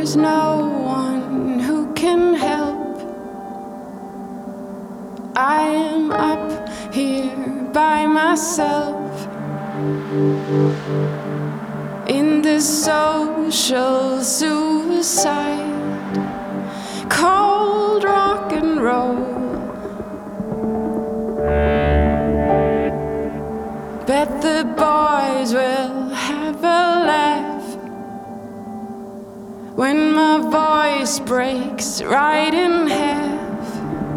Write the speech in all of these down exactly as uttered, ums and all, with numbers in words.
there's no one who can help. I am up here by myself in this social suicide called rock and roll. Bet the boys will have a laugh when my voice breaks right in half,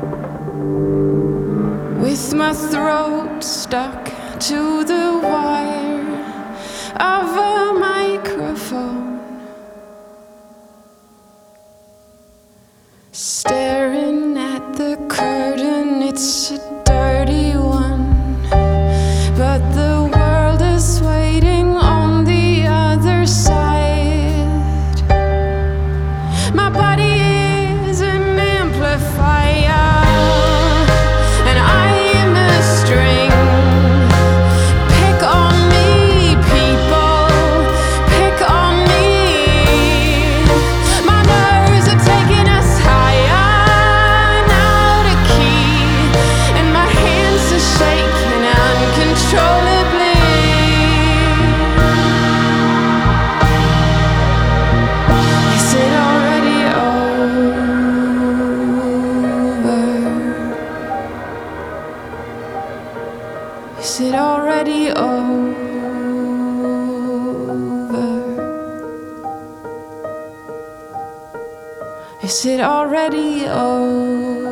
with my throat stuck to the wire of a microphone, staring at the curtain. It's a dirty one, but the world is waiting on the other side. My body is an amplifier, and I am a string. Pick on me, people, pick on me. My nerves are taking us higher, now the key, and my hands are shaking uncontrollably. Is it already over? Is it already over? Is it already over?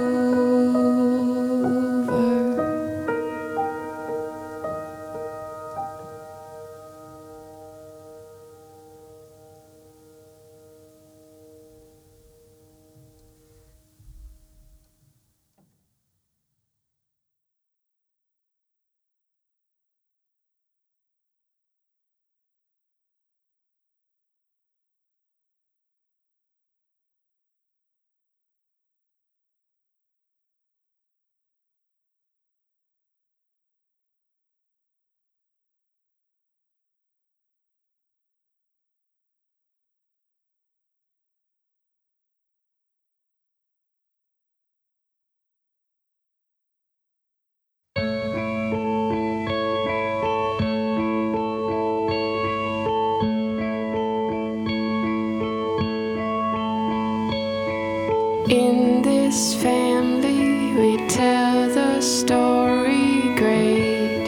In this family, we tell the story great.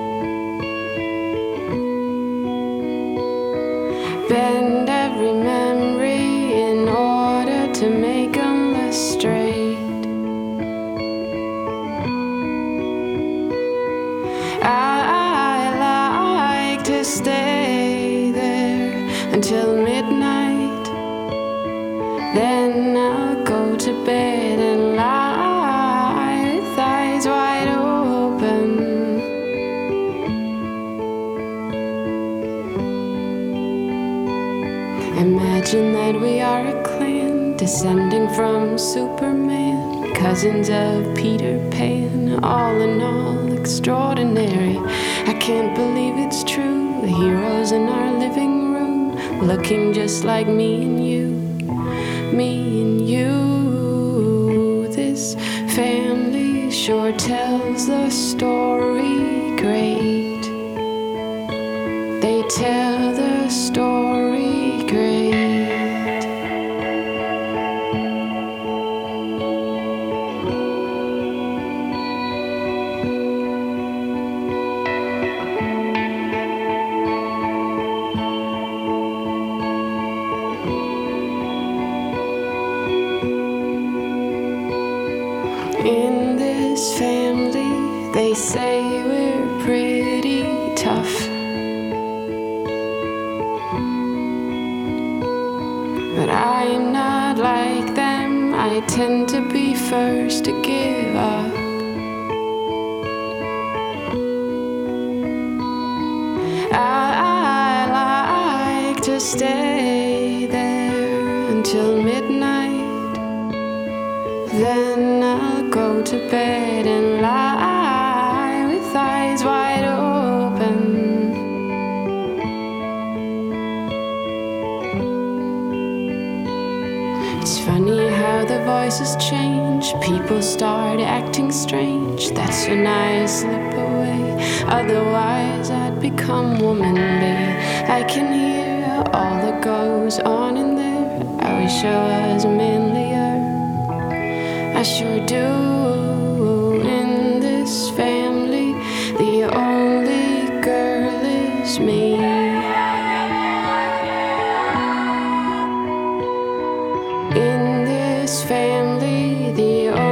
Bend every memory in order to make them less straight. I like to stay there until midnight. Then I'll go to bed and lie with eyes wide open. Imagine that we are a clan descending from Superman, cousins of Peter Pan, all in all extraordinary. I can't believe it's true. The heroes in our living room looking just like me and you. Me and you. This family sure tells the story great. They tell the story great. In this family, they say we're pretty tough, but I'm not like them. I tend to be first to give up. I, I like to stay there until midnight. Then I'll go to bed and lie with eyes wide open. voices change, people start acting strange. That's when I slip away, otherwise I'd become womanly. I can hear all that goes on in there. I wish I was manlier, I sure do. In this family, the only girl is me. In this family, the only